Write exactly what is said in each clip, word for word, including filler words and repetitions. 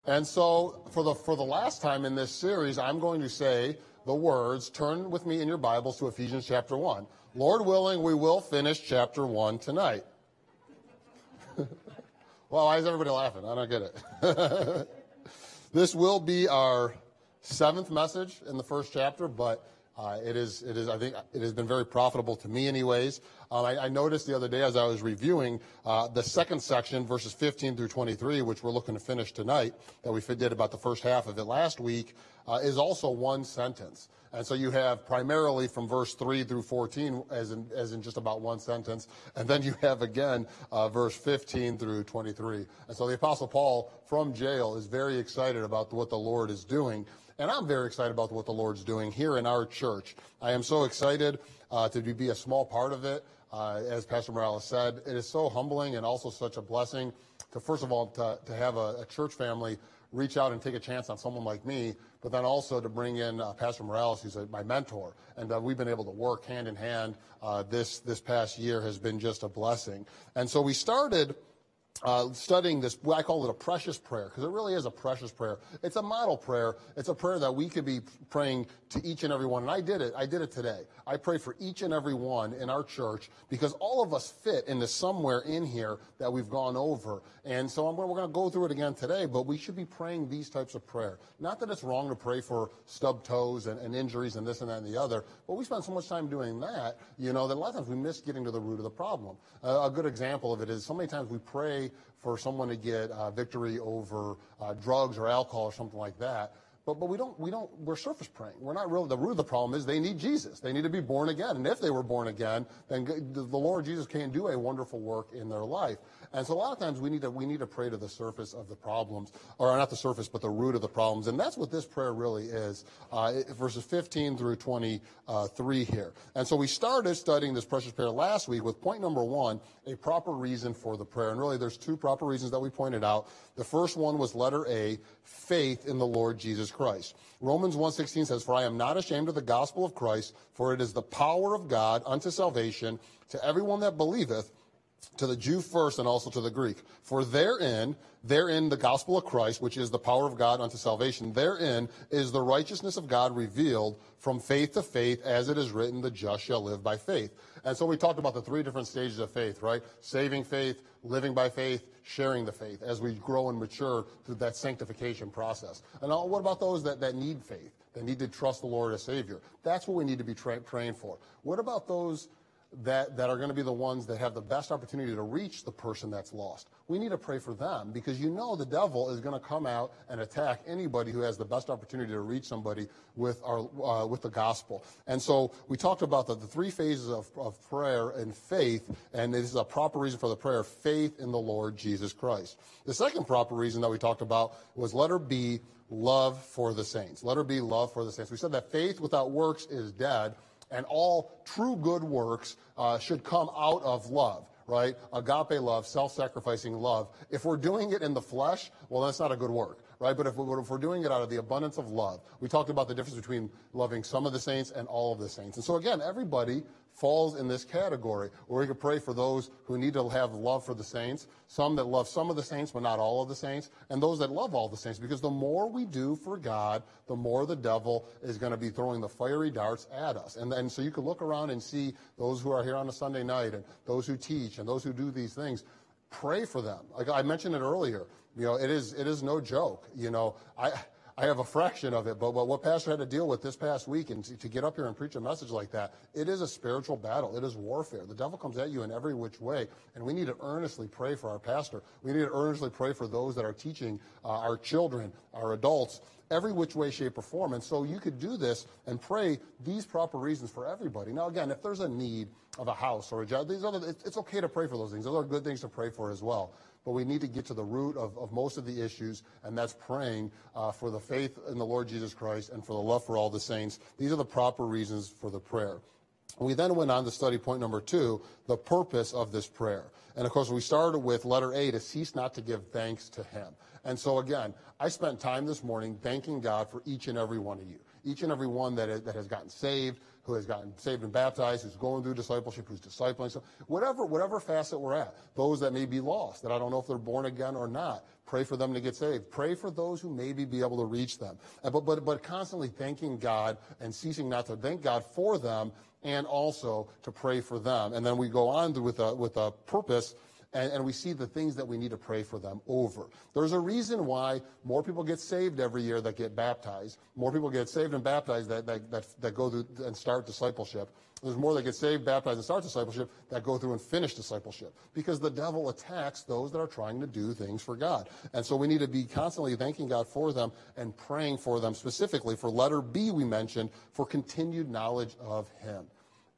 And so for the for the last time in this series, I'm going to say the words, turn with me in your Bibles to Ephesians chapter one. Lord willing, we will finish chapter one tonight. Well, why is everybody laughing? I don't get it. This will be our seventh message in the first chapter, but uh, it is, it is, I think it has been very profitable to me anyways. Um, I, I noticed the other day as I was reviewing uh, the second section, verses fifteen through twenty-three, which we're looking to finish tonight, that we did about the first half of it last week, uh, is also one sentence. And so you have primarily from verse three through fourteen as in, as in just about one sentence. And then you have again uh, verse fifteen through twenty-three. And so the Apostle Paul from jail is very excited about what the Lord is doing. And I'm very excited about what the Lord's doing here in our church. I am so excited uh, to be a small part of it. Uh, as Pastor Morales said, it is so humbling and also such a blessing to, first of all, to, to have a, a church family reach out and take a chance on someone like me, but then also to bring in uh, Pastor Morales, who's a, my mentor, and uh, we've been able to work hand in hand. Uh, this this past year has been just a blessing. And so we started uh, studying this, I call it a precious prayer, because it really is a precious prayer. It's a model prayer. It's a prayer that we could be praying to each and every one, and I did it. I did it today. I pray for each and every one in our church because all of us fit into somewhere in here that we've gone over. And so I'm, we're going to go through it again today, but we should be praying these types of prayer. Not that it's wrong to pray for stubbed toes and, and injuries and this and that and the other, but we spend so much time doing that, you know, that a lot of times we miss getting to the root of the problem. Uh, a good example of it is so many times we pray for someone to get uh, victory over uh, drugs or alcohol or something like that. But but we don't we don't we're surface praying. We're not really, the root of the problem is they need Jesus. They need to be born again. And if they were born again, then the Lord Jesus can do a wonderful work in their life. And so a lot of times we need to we need to pray to the surface of the problems, or not the surface, but the root of the problems. And that's what this prayer really is. Uh, it, verses fifteen through twenty-three here. And so we started studying this precious prayer last week with point number one, a proper reason for the prayer. And really there's two proper reasons that we pointed out. The first one was letter A, faith in the Lord Jesus Christ. Romans one sixteen says, "For I am not ashamed of the gospel of Christ, for it is the power of God unto salvation to everyone that believeth, to the Jew first and also to the Greek. For therein, therein the gospel of Christ, which is the power of God unto salvation, therein is the righteousness of God revealed from faith to faith, as it is written, the just shall live by faith." And so we talked about the three different stages of faith, right? Saving faith, living by faith, sharing the faith as we grow and mature through that sanctification process. And what about those that, that need faith, that need to trust the Lord as Savior? That's what we need to be tra- praying for. What about those that, that are going to be the ones that have the best opportunity to reach the person that's lost? We need to pray for them because you know the devil is going to come out and attack anybody who has the best opportunity to reach somebody with our uh, with the gospel. And so we talked about the, the three phases of, of prayer and faith, and this is a proper reason for the prayer, faith in the Lord Jesus Christ. The second proper reason that we talked about was letter B, love for the saints. Letter B, love for the saints. We said that faith without works is dead, and all true good works uh, should come out of love, right? Agape love, self-sacrificing love. If we're doing it in the flesh, well, that's not a good work, right? But if we're, if we're doing it out of the abundance of love, we talked about the difference between loving some of the saints and all of the saints. And so again, everybody falls in this category where we could pray for those who need to have love for the saints, some that love some of the saints but not all of the saints, and those that love all the saints, because the more we do for God, the more the devil is going to be throwing the fiery darts at us. And, and so you can look around and see those who are here on a Sunday night and those who teach and those who do these things. Pray for them. Like I mentioned it earlier, you know, it is it is no joke. You know, I I have a fraction of it, but, but what Pastor had to deal with this past week, and to, to get up here and preach a message like that, it is a spiritual battle. It is warfare. The devil comes at you in every which way, and we need to earnestly pray for our pastor. We need to earnestly pray for those that are teaching uh, our children, our adults, every which way, shape, or form. And so you could do this and pray these proper reasons for everybody. Now, again, if there's a need of a house or a job, these other, it's okay to pray for those things. Those are good things to pray for as well. But we need to get to the root of, of most of the issues, and that's praying uh, for the faith in the Lord Jesus Christ and for the love for all the saints. These are the proper reasons for the prayer. We then went on to study point number two, the purpose of this prayer. And, of course, we started with letter A, to cease not to give thanks to him. And so, again, I spent time this morning thanking God for each and every one of you, each and every one that, is, that has gotten saved, who has gotten saved and baptized, who's going through discipleship, who's discipling, so whatever, whatever facet we're at. Those that may be lost, that I don't know if they're born again or not, pray for them to get saved. Pray for those who maybe be able to reach them. But, but, but constantly thanking God and ceasing not to thank God for them and also to pray for them. And then we go on with a, with a purpose, and, and we see the things that we need to pray for them over. There's a reason why more people get saved every year that get baptized. More people get saved and baptized that, that, that, that go through and start discipleship. There's more that get saved, baptized, and start discipleship that go through and finish discipleship, because the devil attacks those that are trying to do things for God. And so we need to be constantly thanking God for them and praying for them, specifically for letter B we mentioned, for continued knowledge of him.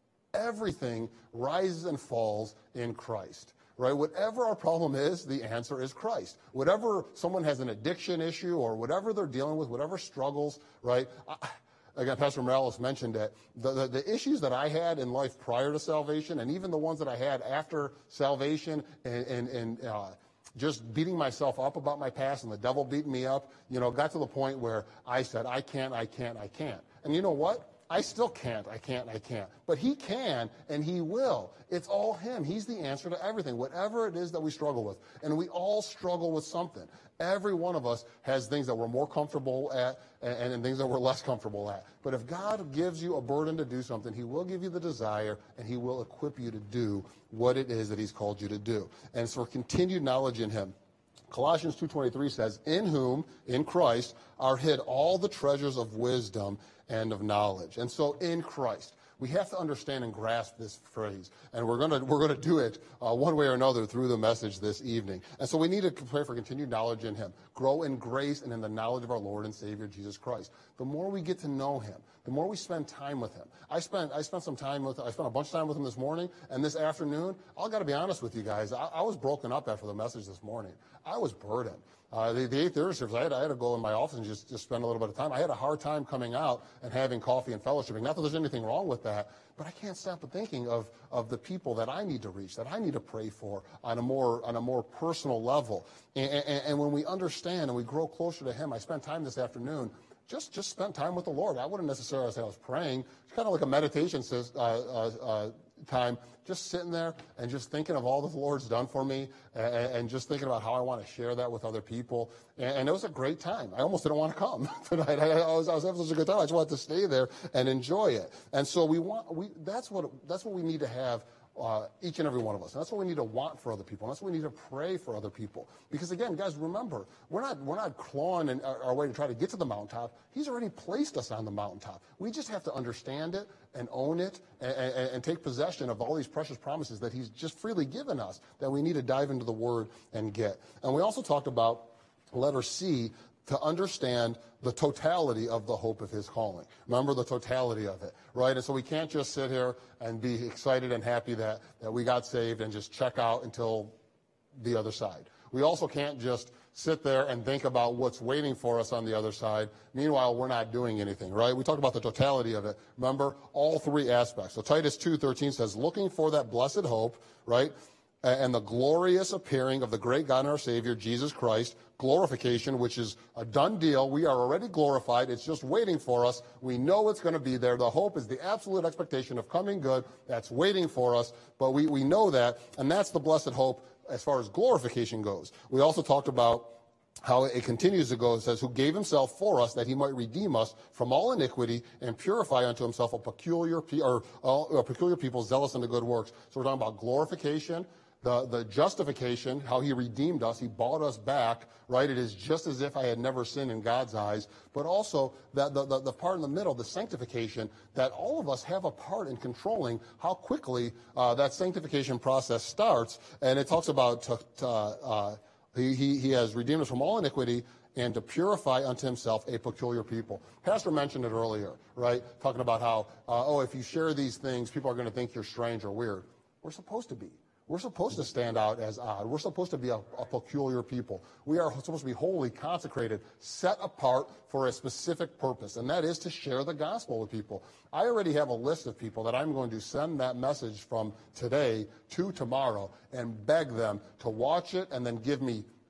Everything rises and falls in Christ. Right? Whatever our problem is, the answer is Christ. Whatever someone has an addiction issue or whatever they're dealing with, whatever struggles, right? I, Again, Pastor Morales mentioned that the, the, the issues that I had in life prior to salvation, and even the ones that I had after salvation, and, and, and uh, just beating myself up about my past and the devil beating me up, you know, got to the point where I said, I can't, I can't, I can't. And you know what? I still can't, I can't, I can't. But he can, and he will. It's all him. He's the answer to everything, whatever it is that we struggle with. And we all struggle with something. Every one of us has things that we're more comfortable at and, and things that we're less comfortable at. But if God gives you a burden to do something, he will give you the desire, and he will equip you to do what it is that he's called you to do. And so continued knowledge in him. Colossians two twenty-three says, in whom, in Christ, are hid all the treasures of wisdom and of knowledge. And so in Christ, we have to understand and grasp this phrase. And we're going to we're going to do it uh, one way or another through the message this evening. And so we need to pray for continued knowledge in him. Grow in grace and in the knowledge of our Lord and Savior, Jesus Christ. The more we get to know him, the more we spend time with him. I spent I spent some time with I spent a bunch of time with him this morning and this afternoon. I've got to be honest with you guys. I, I was broken up after the message this morning. I was burdened. Uh, the, the eight thirty service, I had, I had to go in my office and just, just spend a little bit of time. I had a hard time coming out and having coffee and fellowshipping. Not that there's anything wrong with that, but I can't stop thinking of, of the people that I need to reach, that I need to pray for on a more on a more personal level. And, and, and when we understand and we grow closer to him, I spent time this afternoon just just spent time with the Lord. I wouldn't necessarily say I was praying. It's kind of like a meditation uh, uh, uh, time, just sitting there and just thinking of all that the Lord's done for me, and, and just thinking about how I want to share that with other people. And, and it was a great time. I almost didn't want to come tonight. I, I, was, I was having such a good time. I just wanted to stay there and enjoy it. And so we want we that's what that's what we need to have. Uh, each and every one of us. And that's what we need to want for other people. And that's what we need to pray for other people. Because again, guys, remember, we're not we're not clawing in our, our way to try to get to the mountaintop. He's already placed us on the mountaintop. We just have to understand it and own it and, and, and take possession of all these precious promises that he's just freely given us, that we need to dive into the Word and get. And we also talked about letter C, to understand the totality of the hope of his calling. Remember the totality of it, right? And so we can't just sit here and be excited and happy that, that we got saved and just check out until the other side. We also can't just sit there and think about what's waiting for us on the other side. Meanwhile, we're not doing anything, right? We talked about the totality of it. Remember, all three aspects. So Titus two thirteen says, looking for that blessed hope, right? And the glorious appearing of the great God and our Savior, Jesus Christ, glorification, which is a done deal. We are already glorified. It's just waiting for us. We know it's going to be there. The hope is the absolute expectation of coming good. That's waiting for us, but we, we know that, and that's the blessed hope as far as glorification goes. We also talked about how it continues to go. It says, who gave himself for us that he might redeem us from all iniquity and purify unto himself a peculiar, pe- or, uh, a peculiar people zealous unto good works. So we're talking about glorification, The, the justification, how he redeemed us, he bought us back, right? It is just as if I had never sinned in God's eyes. But also that the, the, the part in the middle, the sanctification, that all of us have a part in controlling how quickly uh, that sanctification process starts. And it talks about to, to, uh, he, he, he has redeemed us from all iniquity and to purify unto himself a peculiar people. Pastor mentioned it earlier, right? Talking about how, uh, oh, if you share these things, people are going to think you're strange or weird. We're supposed to be. We're supposed to stand out as odd. We're supposed to be a, a peculiar people. We are supposed to be holy, consecrated, set apart for a specific purpose, and that is to share the gospel with people. I already have a list of people that I'm going to send that message from today to tomorrow and beg them to watch it and then give me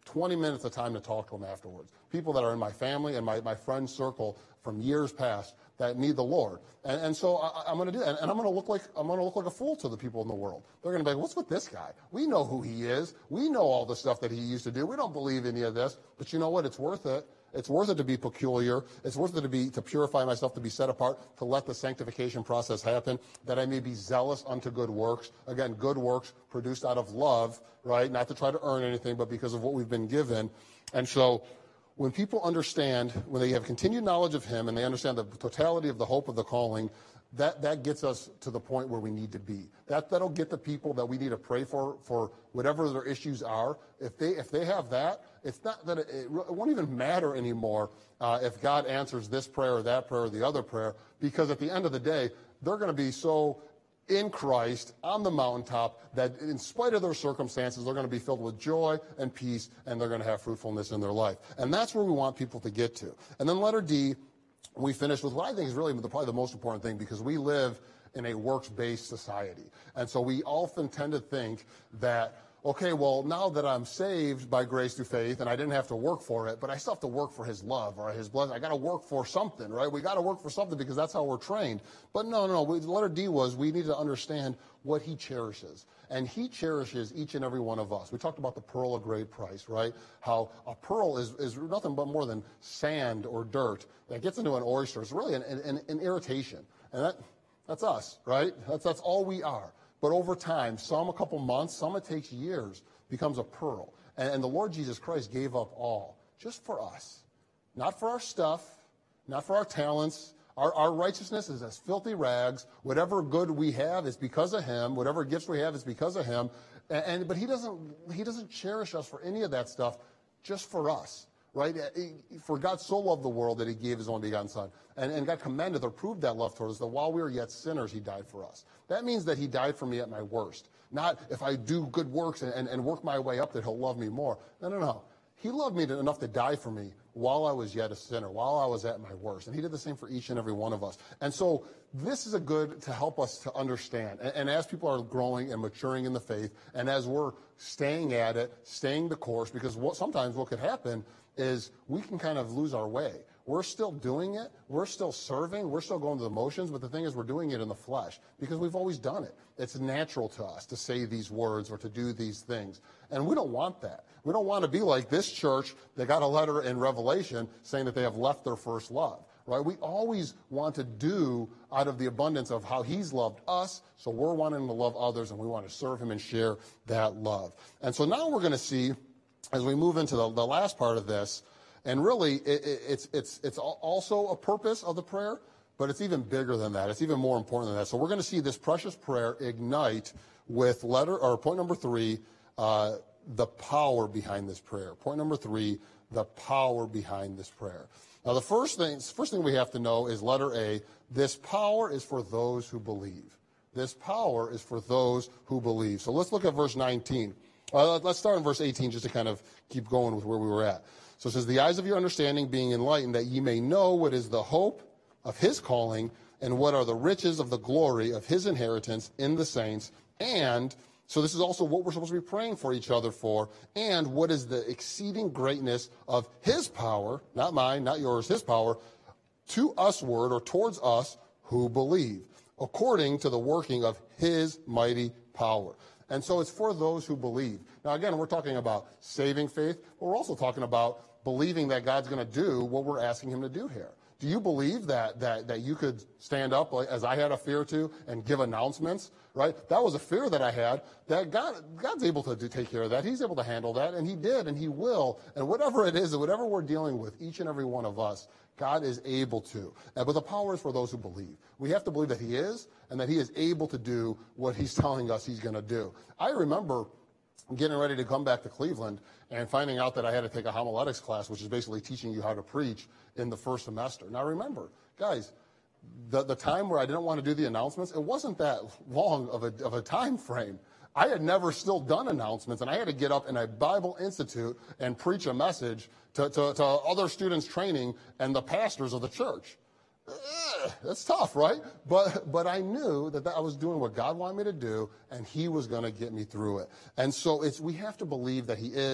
twenty minutes of time to talk to them afterwards. People that are in my family and my, my friend circle from years past that need the Lord. And, and so I, I'm going to do that. And, and I'm going to look like I'm going to look like a fool to the people in the world. They're going to be like, what's with this guy? We know who he is. We know all the stuff that he used to do. We don't believe any of this. But you know what? It's worth it. It's worth it to be peculiar. It's worth it to be to purify myself, to be set apart, to let the sanctification process happen, that I may be zealous unto good works. Again, good works produced out of love, right? Not to try to earn anything, but because of what we've been given. And so when people understand, when they have continued knowledge of him and they understand the totality of the hope of the calling, that, that gets us to the point where we need to be. That, that'll get the people that we need to pray for, for whatever their issues are. If they, if they have that, it's not that it, it won't even matter anymore uh, if God answers this prayer or that prayer or the other prayer, because at the end of the day, they're going to be so in Christ on the mountaintop that in spite of their circumstances, they're going to be filled with joy and peace, and they're going to have fruitfulness in their life. And that's where we want people to get to. And then letter D, we finish with what I think is really the, probably the most important thing, because we live in a works-based society. And so we often tend to think that, okay, well, now that I'm saved by grace through faith and I didn't have to work for it, but I still have to work for his love or his blessing. I got to work for something, right? We got to work for something because that's how we're trained. But no, no, no. We, the letter D was we need to understand what he cherishes. And he cherishes each and every one of us. We talked about the pearl of great price, right? How a pearl is, is nothing but more than sand or dirt that gets into an oyster. It's really an, an, an irritation. And that, that's us, right? That's, that's all we are. But over time, some a couple months, some it takes years, becomes a pearl. And, and the Lord Jesus Christ gave up all just for us. Not for our stuff, not for our talents. Our, our righteousness is as filthy rags. Whatever good we have is because of him. Whatever gifts we have is because of him. And, and but he doesn't he doesn't cherish us for any of that stuff, just for us. Right? For God so loved the world that he gave his only begotten son. And, and God commended or proved that love towards us, that while we were yet sinners, he died for us. That means that he died for me at my worst. Not if I do good works and, and, and work my way up that he'll love me more. No, no, no. He loved me enough to die for me while I was yet a sinner, while I was at my worst. And he did the same for each and every one of us. And so this is a good to help us to understand. And, and as people are growing and maturing in the faith, and as we're staying at it, staying the course, because what, sometimes what could happen is we can kind of lose our way. We're still doing it. We're still serving. We're still going through the motions. But the thing is, we're doing it in the flesh because we've always done it. It's natural to us to say these words or to do these things. And we don't want that. We don't want to be like this church that got a letter in Revelation saying that they have left their first love. Right? We always want to do out of the abundance of how he's loved us. So we're wanting to love others, and we want to serve him and share that love. And so now we're going to see, as we move into the, the last part of this, and really it, it, it's, it's, it's also a purpose of the prayer, but it's even bigger than that. It's even more important than that. So we're going to see this precious prayer ignite with letter, or point number three, uh, the power behind this prayer. Point number three, the power behind this prayer. Now, the first thing, first thing we have to know is letter A, this power is for those who believe. This power is for those who believe. So let's look at verse nineteen. Uh, let's start in verse eighteen just to kind of keep going with where we were at. So it says, the eyes of your understanding being enlightened, that ye may know what is the hope of his calling, and what are the riches of the glory of his inheritance in the saints. And so this is also what we're supposed to be praying for each other for. And what is the exceeding greatness of his power, not mine, not yours, his power, to usward or towards us who believe, according to the working of his mighty power. And so it's for those who believe. Now, again, we're talking about saving faith, but we're also talking about believing that God's going to do what we're asking him to do here. Do you believe that that that you could stand up, like, as I had a fear to, and give announcements, right? That was a fear that I had, that God God's able to do, take care of that. He's able to handle that, and he did, and he will. And whatever it is, whatever we're dealing with, each and every one of us, God is able to. And, but the power is for those who believe. We have to believe that he is, and that he is able to do what he's telling us he's going to do. I remember getting ready to come back to Cleveland and finding out that I had to take a homiletics class, which is basically teaching you how to preach in the first semester. Now remember, guys, the, the time where I didn't want to do the announcements, it wasn't that long of a, of a time frame. I had never still done announcements, and I had to get up in a Bible Institute and preach a message to, to, to other students training and the pastors of the church. Ugh, that's tough, right? But but I knew that, that I was doing what God wanted me to do, and he was going to get me through it. And so it's we have to believe that he is,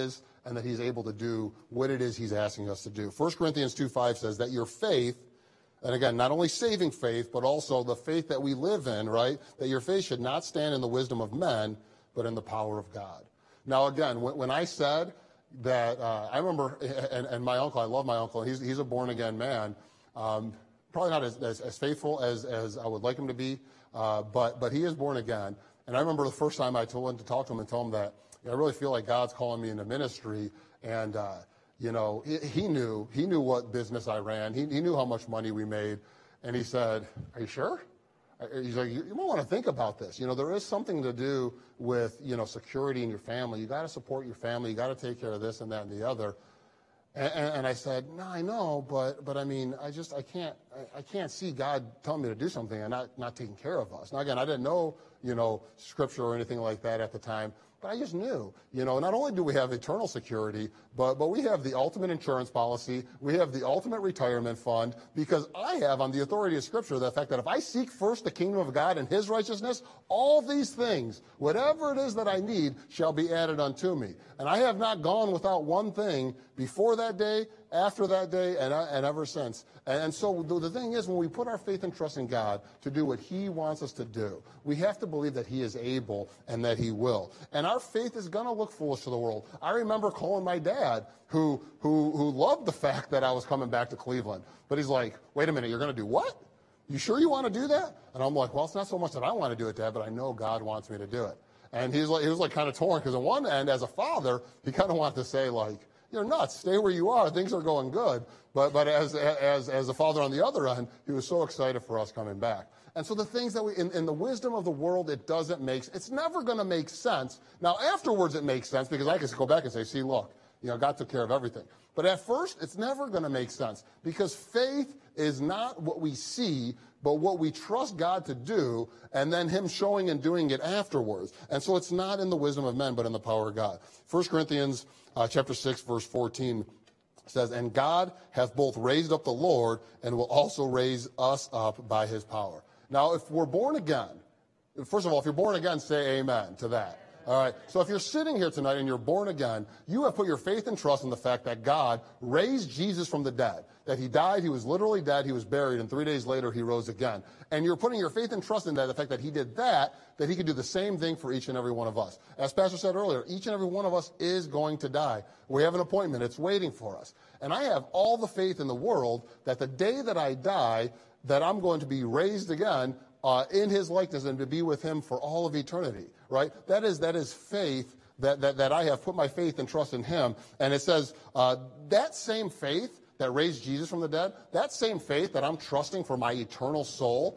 and that he's able to do what it is he's asking us to do. First Corinthians two five says that your faith, and again, not only saving faith, but also the faith that we live in, right? That your faith should not stand in the wisdom of men, but in the power of God. Now, again, when, when I said that, uh, I remember, and, and my uncle, I love my uncle, he's, he's a born-again man, um, probably not as, as, as faithful as, as I would like him to be, uh, but, but he is born again. And I remember the first time I told him to talk to him and tell him that, you know, I really feel like God's calling me into ministry, and, uh, you know, he, he knew, he knew what business I ran. He, he knew how much money we made. And he said, are you sure? He's like, you, you might want to think about this. You know, there is something to do with, you know, security in your family. You got to support your family. You got to take care of this and that and the other. And, and, and I said, no, I know, but, but I mean, I just, I can't, I, I can't see God telling me to do something and not, not taking care of us. Now, again, I didn't know, you know, scripture or anything like that at the time. But I just knew, you know, not only do we have eternal security, but, but we have the ultimate insurance policy. We have the ultimate retirement fund, because I have, on the authority of Scripture, the fact that if I seek first the kingdom of God and his righteousness, all these things, whatever it is that I need, shall be added unto me. And I have not gone without one thing before that day, after that day, and, and ever since. And, and so the, the thing is, when we put our faith and trust in God to do what he wants us to do, we have to believe that he is able and that he will. And our faith is going to look foolish to the world. I remember calling my dad, who, who, who loved the fact that I was coming back to Cleveland. But he's like, wait a minute, you're going to do what? You sure you want to do that? And I'm like, well, it's not so much that I want to do it, Dad, but I know God wants me to do it. And he was like, he was like kind of torn, because on one end, as a father, he kind of wanted to say, like, you're nuts. Stay where you are. Things are going good. But but as as as a father on the other end, he was so excited for us coming back. And so the things that we, in, in the wisdom of the world, it doesn't make, it's never going to make sense. Now, afterwards it makes sense, because I can go back and say, see, look, you know, God took care of everything. But at first, it's never going to make sense, because faith is not what we see, but what we trust God to do, and then him showing and doing it afterwards. And so it's not in the wisdom of men, but in the power of God. First Corinthians uh, chapter six, verse fourteen says, and God hath both raised up the Lord, and will also raise us up by his power. Now, if we're born again, first of all, if you're born again, say amen to that. All right, so if you're sitting here tonight and you're born again, you have put your faith and trust in the fact that God raised Jesus from the dead, that he died, he was literally dead, he was buried, and three days later he rose again. And you're putting your faith and trust in that, the fact that he did that, that he could do the same thing for each and every one of us. As Pastor said earlier, each and every one of us is going to die. We have an appointment. It's waiting for us. And I have all the faith in the world that the day that I die, that I'm going to be raised again uh, in his likeness and to be with him for all of eternity, right? That is, that is faith that, that, that I have put my faith and trust in him. And it says uh, that same faith that raised Jesus from the dead, that same faith that I'm trusting for my eternal soul,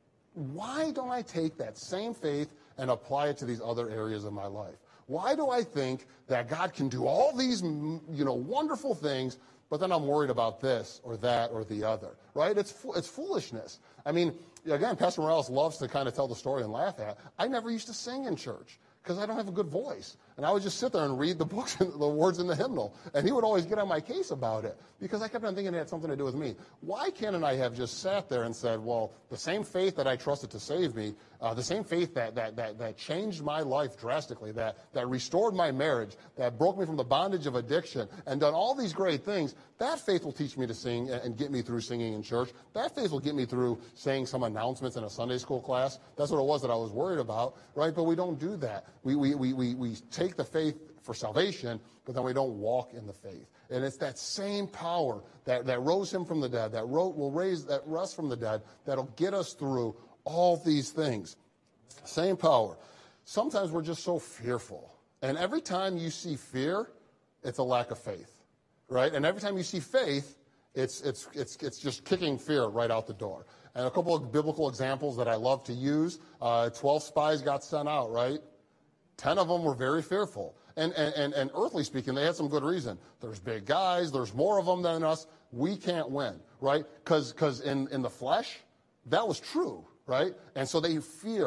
why don't I take that same faith and apply it to these other areas of my life? Why do I think that God can do all these, you know, wonderful things, but then I'm worried about this or that or the other, right? It's it's foolishness. I mean, again, Pastor Morales loves to kind of tell the story and laugh at. I never used to sing in church because I don't have a good voice. And I would just sit there and read the books and the words in the hymnal. And he would always get on my case about it, because I kept on thinking it had something to do with me. Why can't I have just sat there and said, well, the same faith that I trusted to save me, uh, the same faith that, that, that, that changed my life drastically, that, that restored my marriage, that broke me from the bondage of addiction, and done all these great things, that faith will teach me to sing and, and get me through singing in church. That faith will get me through saying some announcements in a Sunday school class. That's what it was that I was worried about, right? But we don't do that. We, we, we, we, we take the faith for salvation, but then we don't walk in the faith. And it's that same power that, that rose him from the dead, that ro- will raise that rest from the dead, that'll get us through all these things. Same power. Sometimes we're just so fearful. And every time you see fear, it's a lack of faith, right? And every time you see faith, it's, it's, it's, it's just kicking fear right out the door. And a couple of biblical examples that I love to use. Uh, twelve spies got sent out, right? Ten of them were very fearful. And, and, and, and earthly speaking, they had some good reason. There's big guys. There's more of them than us. We can't win, right? Because because in, in the flesh, that was true, right? And so they feared.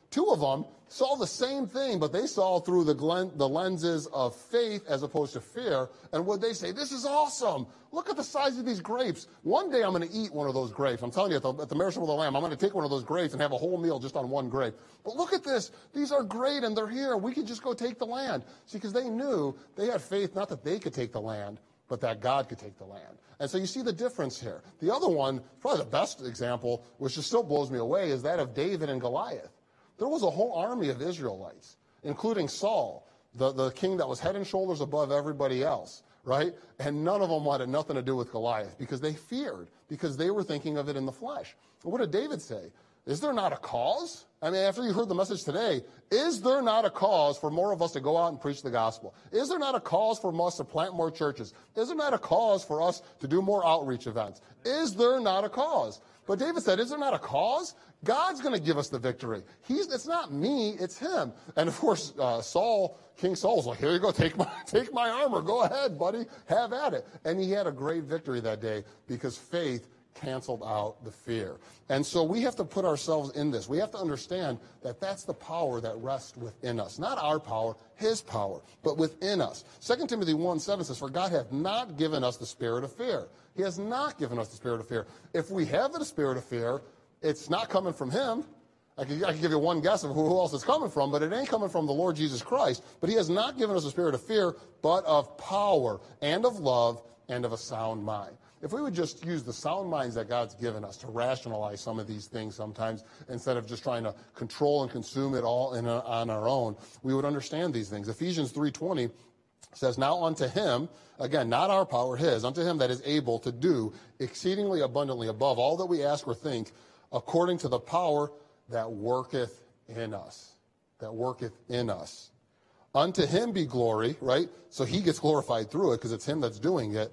Two of them saw the same thing, but they saw through the, glen, the lenses of faith as opposed to fear. And would they say, this is awesome. Look at the size of these grapes. One day I'm going to eat one of those grapes. I'm telling you, at the, at the Marriage Supper of the Lamb, I'm going to take one of those grapes and have a whole meal just on one grape. But look at this. These are great, and they're here. We can just go take the land. See, because they knew they had faith, not that they could take the land, but that God could take the land. And so you see the difference here. The other one, probably the best example, which just still blows me away, is that of David and Goliath. There was a whole army of Israelites, including Saul, the, the king that was head and shoulders above everybody else, right? And none of them wanted nothing to do with Goliath because they feared, because they were thinking of it in the flesh. And what did David say? Is there not a cause? I mean, after you heard the message today, is there not a cause for more of us to go out and preach the gospel? Is there not a cause for us to plant more churches? Is there not a cause for us to do more outreach events? Is there not a cause? But David said, is there not a cause? God's going to give us the victory. He's, it's not me, it's him. And of course, uh, Saul, King Saul's like, here you go, take my, take my armor. Go ahead, buddy, have at it. And he had a great victory that day because faith canceled out the fear. And so we have to put ourselves in this. We have to understand that that's the power that rests within us. Not our power, his power, but within us. Second Timothy one seven says, for God hath not given us the spirit of fear. He has not given us the spirit of fear. If we have the spirit of fear, it's not coming from him. I can, I can give you one guess of who, who else it's coming from, but it ain't coming from the Lord Jesus Christ. But he has not given us a spirit of fear, but of power and of love and of a sound mind. If we would just use the sound minds that God's given us to rationalize some of these things sometimes, instead of just trying to control and consume it all in a, on our own, we would understand these things. Ephesians three twenty says, now unto him, again, not our power, his, unto him that is able to do exceedingly abundantly above all that we ask or think, according to the power that worketh in us, that worketh in us. Unto him be glory, right? So he gets glorified through it because it's him that's doing it,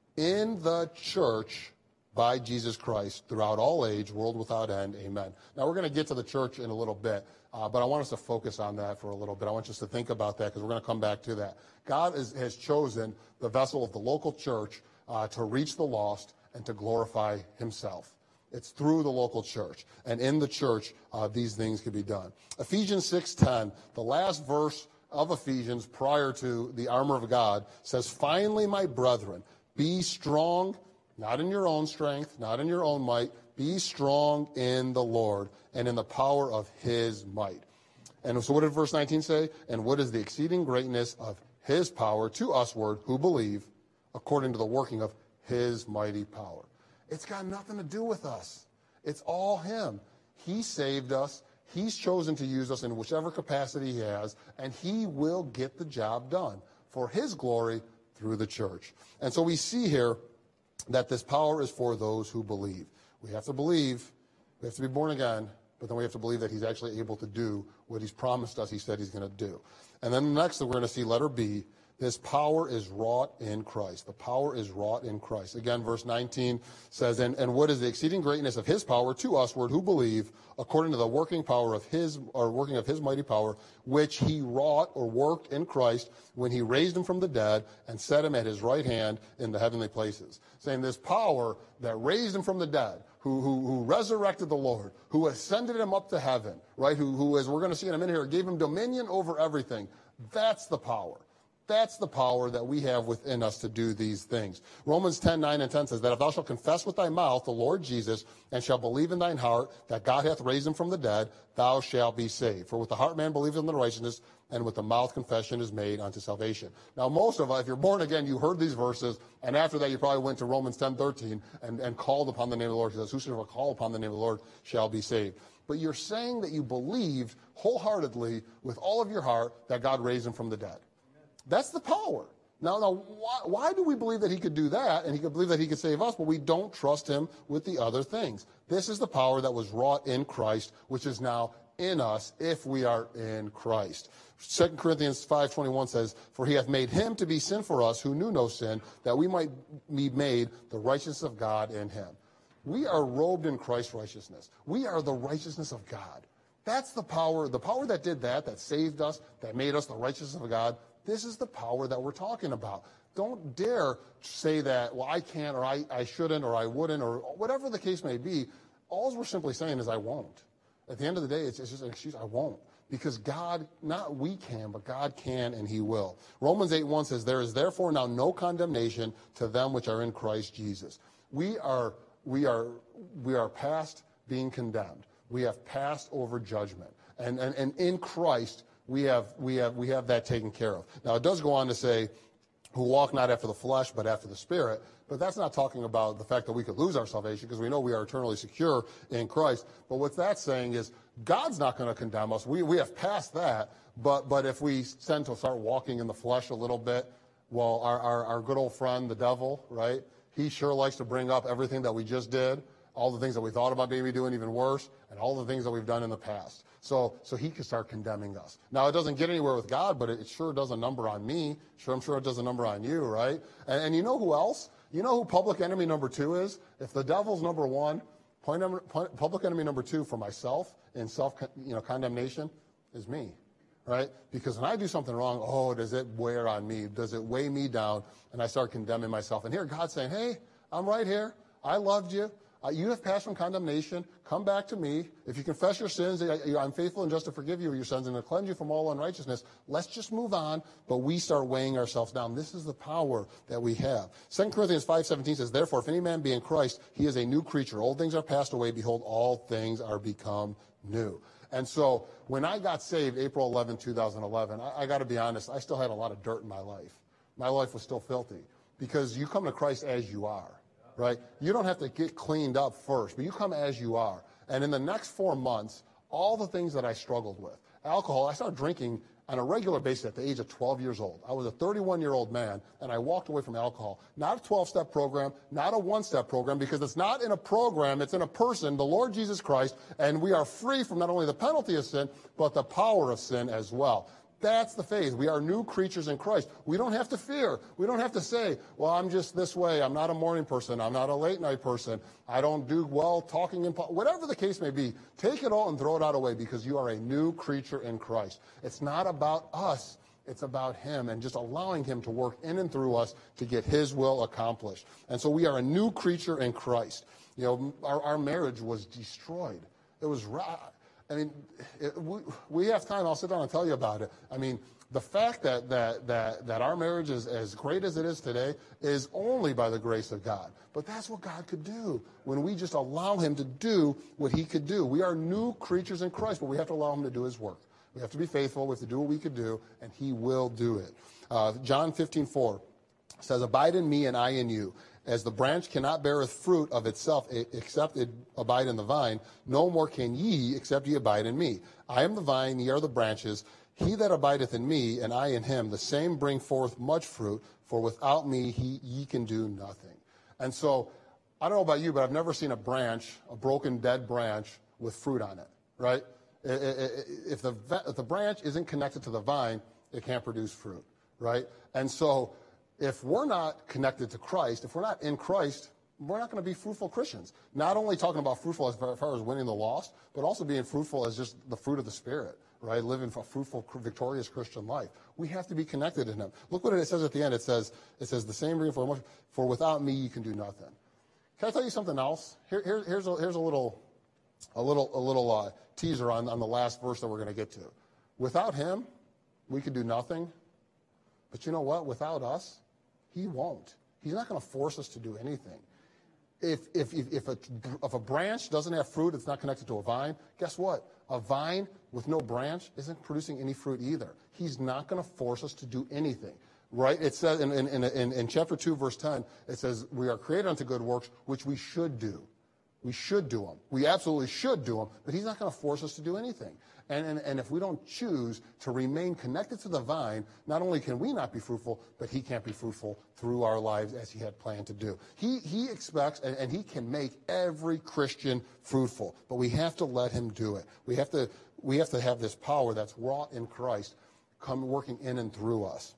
in the church by Jesus Christ throughout all age, world without end. Amen. Now, we're going to get to the church in a little bit, uh, but I want us to focus on that for a little bit. I want us to think about that because we're going to come back to that. God is, has chosen the vessel of the local church uh, to reach the lost and to glorify himself. It's through the local church. And in the church, uh, these things can be done. Ephesians six ten, the last verse of Ephesians prior to the armor of God, says, finally, my brethren, be strong, not in your own strength, not in your own might. Be strong in the Lord and in the power of his might. And so what did verse nineteen say? And what is the exceeding greatness of his power to usward who believe, according to the working of his mighty power. It's got nothing to do with us. It's all him. He saved us. He's chosen to use us in whichever capacity he has, and he will get the job done for his glory through the church. And so we see here that this power is for those who believe. We have to believe, we have to be born again, but then we have to believe that he's actually able to do what he's promised us he said he's going to do. And then next we're going to see letter B, this power is wrought in Christ. The power is wrought in Christ. Again, verse nineteen says, and, and what is the exceeding greatness of his power to usward who believe, according to the working power of his, or working of his mighty power, which he wrought or worked in Christ when he raised him from the dead and set him at his right hand in the heavenly places. Saying this power that raised him from the dead, who, who, who resurrected the Lord, who ascended him up to heaven, right? Who, who, as we're going to see in a minute here, gave him dominion over everything. That's the power. That's the power that we have within us to do these things. Romans ten, nine and ten says that if thou shalt confess with thy mouth the Lord Jesus and shalt believe in thine heart that God hath raised him from the dead, thou shalt be saved. For with the heart man believeth unto righteousness, and with the mouth confession is made unto salvation. Now, most of us, if you're born again, you heard these verses, and after that you probably went to Romans ten, thirteen and, and called upon the name of the Lord. He says, whosoever call upon the name of the Lord shall be saved. But you're saying that you believed wholeheartedly with all of your heart that God raised him from the dead. That's the power. Now, now why, why do we believe that he could do that and he could believe that he could save us, but we don't trust him with the other things? This is the power that was wrought in Christ, which is now in us if we are in Christ. Second Corinthians five twenty-one says, for he hath made him to be sin for us who knew no sin, that we might be made the righteousness of God in him. We are robed in Christ's righteousness. We are the righteousness of God. That's the power, the power that did that, that saved us, that made us the righteousness of God. This is the power that we're talking about. Don't dare say that, well, I can't, or I, I shouldn't, or I wouldn't, or whatever the case may be. All we're simply saying is I won't. At the end of the day, it's, it's just an excuse. I won't. Because God, not we can, but God can and he will. Romans eight one says, there is therefore now no condemnation to them which are in Christ Jesus. We are, we are, we are past being condemned. We have passed over judgment. And, and, and in Christ, we have, we have, we have that taken care of. Now, it does go on to say, who walk not after the flesh, but after the Spirit. But that's not talking about the fact that we could lose our salvation, because we know we are eternally secure in Christ. But what that's saying is God's not going to condemn us. We, we have passed that. But, but if we tend to start walking in the flesh a little bit, well, our, our, our good old friend, the devil, right, he sure likes to bring up everything that we just did, all the things that we thought about maybe doing even worse, and all the things that we've done in the past. So so he can start condemning us. Now, it doesn't get anywhere with God, but it, it sure does a number on me. Sure, I'm sure it does a number on you, right? And, and you know who else? You know who public enemy number two is? If the devil's number one, point number, point, public enemy number two for myself in self you know, condemnation is me, right? Because when I do something wrong, oh, does it wear on me? Does it weigh me down? And I start condemning myself. And here God's saying, hey, I'm right here. I loved you. Uh, you have passed from condemnation. Come back to me. If you confess your sins, I, I'm faithful and just to forgive you of your sins and to cleanse you from all unrighteousness. Let's just move on, but we start weighing ourselves down. This is the power that we have. Second Corinthians five seventeen says, therefore, if any man be in Christ, he is a new creature. Old things are passed away. Behold, all things are become new. And so when I got saved April eleventh, two thousand eleven, I, I got to be honest, I still had a lot of dirt in my life. My life was still filthy, because you come to Christ as you are. Right? You don't have to get cleaned up first, but you come as you are. And in the next four months, all the things that I struggled with, alcohol, I started drinking on a regular basis at the age of twelve years old. I was a thirty-one-year-old man, and I walked away from alcohol. Not a twelve-step program, not a one-step program, because it's not in a program, it's in a person, the Lord Jesus Christ, and we are free from not only the penalty of sin, but the power of sin as well. That's the faith. We are new creatures in Christ. We don't have to fear. We don't have to say, well, I'm just this way. I'm not a morning person. I'm not a late night person. I don't do well talking in public. Whatever the case may be, take it all and throw it out away, because you are a new creature in Christ. It's not about us. It's about him, and just allowing him to work in and through us to get his will accomplished. And so we are a new creature in Christ. You know, our, our marriage was destroyed. It was I mean, it, we, we have time. I'll sit down and tell you about it. I mean, the fact that, that, that, that our marriage is as great as it is today is only by the grace of God. But that's what God could do when we just allow him to do what he could do. We are new creatures in Christ, but we have to allow him to do his work. We have to be faithful. We have to do what we could do, and he will do it. Uh, John fifteen four says, abide in me and I in you. As the branch cannot beareth fruit of itself except it abide in the vine, no more can ye except ye abide in me. I am the vine, ye are the branches. He that abideth in me, and I in him, the same bring forth much fruit, for without me he, ye can do nothing. And so, I don't know about you, but I've never seen a branch, a broken, dead branch, with fruit on it, right? If the, if the branch isn't connected to the vine, it can't produce fruit, right? And so, if we're not connected to Christ, if we're not in Christ, we're not going to be fruitful Christians. Not only talking about fruitful as far as winning the lost, but also being fruitful as just the fruit of the Spirit, right? Living a fruitful, victorious Christian life. We have to be connected in him. Look what it says at the end. It says, it says the same reason for, for without me you can do nothing. Can I tell you something else? Here, here, here's, a, here's a little, a little, a little uh, teaser on, on the last verse that we're going to get to. Without him, we could do nothing. But you know what? Without us, he won't. He's not going to force us to do anything. If, if, if, if, a, if a branch doesn't have fruit, it's not connected to a vine, guess what? A vine with no branch isn't producing any fruit either. He's not going to force us to do anything, right? It says in, in, in, in chapter two, verse ten, it says, we are created unto good works, which we should do. We should do them. We absolutely should do them, but he's not going to force us to do anything. And, and, and if we don't choose to remain connected to the vine, not only can we not be fruitful, but he can't be fruitful through our lives as he had planned to do. He, he expects, and, and he can make every Christian fruitful, but we have to let him do it. We have to, we have to have this power that's wrought in Christ come working in and through us.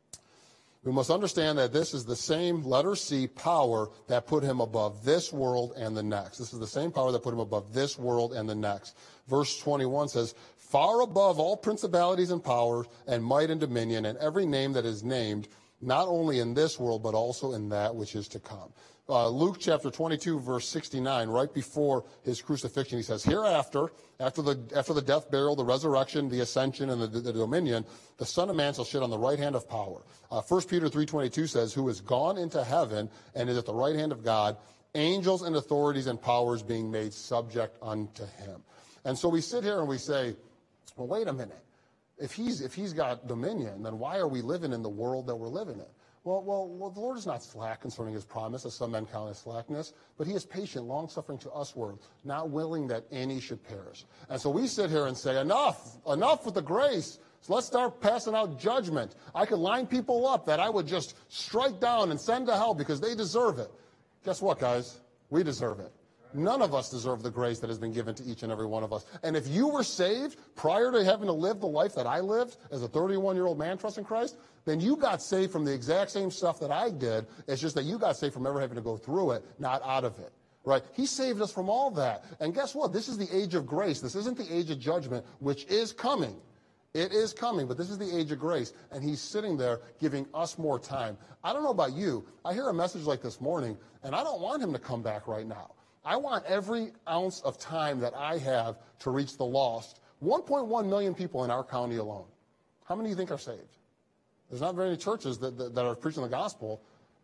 We must understand that this is the same, letter C, power that put him above this world and the next. This is the same power that put him above this world and the next. Verse twenty-one says, far above all principalities and powers and might and dominion and every name that is named, not only in this world, but also in that which is to come. Uh, Luke chapter twenty-two, verse sixty-nine, right before his crucifixion, he says, hereafter, after the, after the death, burial, the resurrection, the ascension, and the, the, the dominion, the Son of Man shall sit on the right hand of power. Uh, First Peter three twenty-two says, who is gone into heaven and is at the right hand of God, angels and authorities and powers being made subject unto him. And so we sit here and we say, well, wait a minute. If he's, if he's got dominion, then why are we living in the world that we're living in? Well, well, well, the Lord is not slack concerning his promise, as some men count as slackness, but he is patient, long-suffering to usward, not willing that any should perish. And so we sit here and say, enough, enough with the grace. So let's start passing out judgment. I could line people up that I would just strike down and send to hell because they deserve it. Guess what, guys? We deserve it. None of us deserve the grace that has been given to each and every one of us. And if you were saved prior to having to live the life that I lived as a thirty-one-year-old man trusting Christ, then you got saved from the exact same stuff that I did. It's just that you got saved from ever having to go through it, not out of it. Right? He saved us from all that. And guess what? This is the age of grace. This isn't the age of judgment, which is coming. It is coming, but this is the age of grace, and he's sitting there giving us more time. I don't know about you. I hear a message like this morning, and I don't want him to come back right now. I want every ounce of time that I have to reach the lost. one point one million people in our county alone. How many do you think are saved? There's not very many churches that, that, that are preaching the gospel.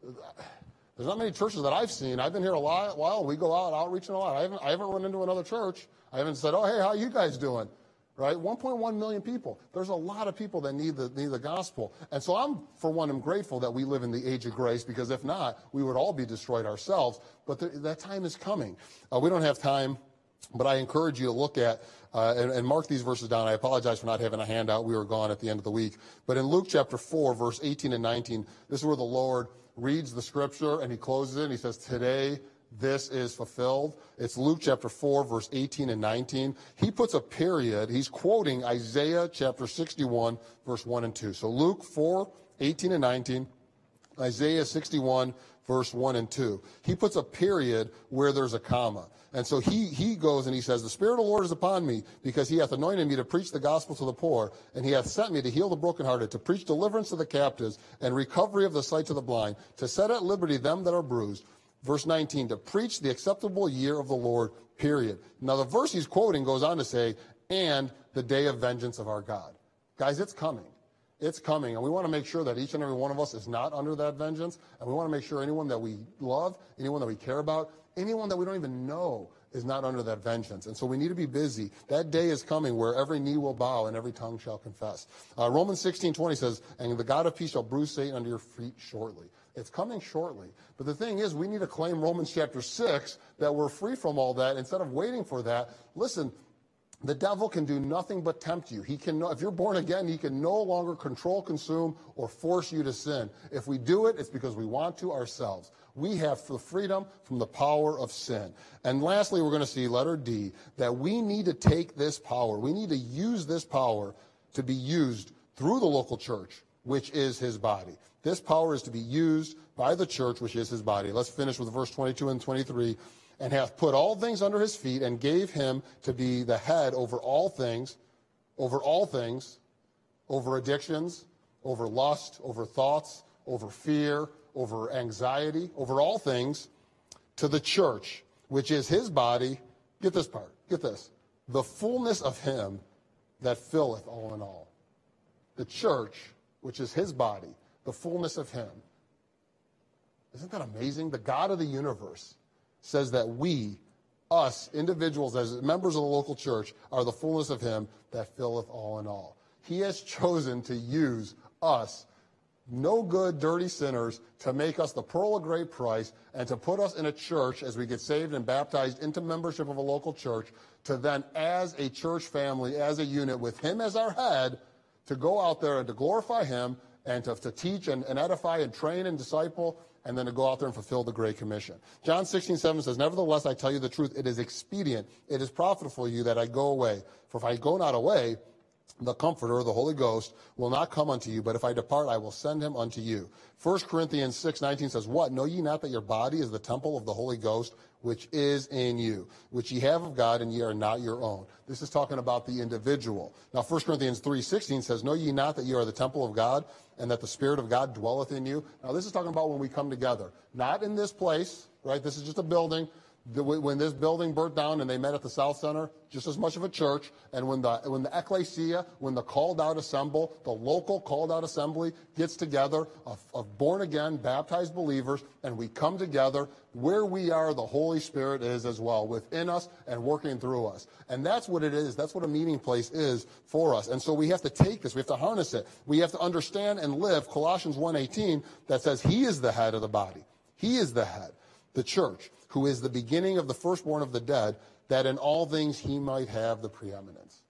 There's not many churches that I've seen. I've been here a lot, while. We go out outreaching a lot. I haven't, I haven't run into another church. I haven't said, oh, hey, how you guys doing? Right? one point one million people. There's a lot of people that need the, need the gospel. And so I'm, for one, am grateful that we live in the age of grace, because if not, we would all be destroyed ourselves. But the, that time is coming. Uh, we don't have time, but I encourage you to look at uh, and, and mark these verses down. I apologize for not having a handout. We were gone at the end of the week. But in Luke chapter four, verse eighteen and nineteen, this is where the Lord reads the scripture and he closes it and he says, today this is fulfilled. It's Luke chapter four, verse eighteen and nineteen. He puts a period. He's quoting Isaiah chapter sixty-one, verse one and two. So Luke four, eighteen and nineteen, Isaiah sixty-one, verse one and two. He puts a period where there's a comma. And so he, he goes and he says, the Spirit of the Lord is upon me, because he hath anointed me to preach the gospel to the poor, and he hath sent me to heal the brokenhearted, to preach deliverance to the captives, and recovery of the sight to the blind, to set at liberty them that are bruised. Verse nineteen, to preach the acceptable year of the Lord, period. Now the verse he's quoting goes on to say, and the day of vengeance of our God. Guys, it's coming. It's coming, and we want to make sure that each and every one of us is not under that vengeance, and we want to make sure anyone that we love, anyone that we care about, anyone that we don't even know is not under that vengeance. And so we need to be busy. That day is coming where every knee will bow and every tongue shall confess. Uh, Romans sixteen twenty says, and the God of peace shall bruise Satan under your feet shortly. It's coming shortly. But the thing is, we need to claim Romans chapter six, that we're free from all that instead of waiting for that. Listen, the devil can do nothing but tempt you. He can, if you're born again, he can no longer control, consume, or force you to sin. If we do it, it's because we want to ourselves. We have the freedom from the power of sin. And lastly, we're going to see letter D, that we need to take this power. We need to use this power to be used through the local church, which is his body. This power is to be used by the church, which is his body. Let's finish with verse twenty-two and twenty-three. And hath put all things under his feet, and gave him to be the head over all things, over all things, over addictions, over lust, over thoughts, over fear, over anxiety, over all things, to the church, which is his body. Get this part, get this. The fullness of him that filleth all in all. The church, which is his body, the fullness of him. Isn't that amazing? The God of the universe says that we, us, individuals, as members of the local church, are the fullness of him that filleth all in all. He has chosen to use us, no good, dirty sinners, to make us the pearl of great price, and to put us in a church as we get saved and baptized into membership of a local church, to then, as a church family, as a unit, with him as our head, to go out there and to glorify him, and to, to teach and, and edify and train and disciple, and then to go out there and fulfill the Great Commission. John sixteen seven says, nevertheless, I tell you the truth, it is expedient, it is profitable for you that I go away. For if I go not away, the Comforter, the Holy Ghost, will not come unto you, but if I depart, I will send him unto you. First Corinthians six nineteen says, what? Know ye not that your body is the temple of the Holy Ghost, which is in you, which ye have of God, and ye are not your own. This is talking about the individual. Now, First Corinthians three sixteen says, know ye not that ye are the temple of God, and that the Spirit of God dwelleth in you? Now, this is talking about when we come together. Not in this place, right? This is just a building. The, when this building burnt down and they met at the South Center, just as much of a church, and when the when the ecclesia, when the called out assemble, the local called out assembly gets together of, of born again, baptized believers, and we come together, where we are, the Holy Spirit is as well, within us and working through us. And that's what it is. That's what a meeting place is for us. And so we have to take this. We have to harness it. We have to understand and live Colossians one eighteen that says he is the head of the body. He is the head, the church, who is the beginning of the firstborn of the dead, that in all things he might have the preeminence.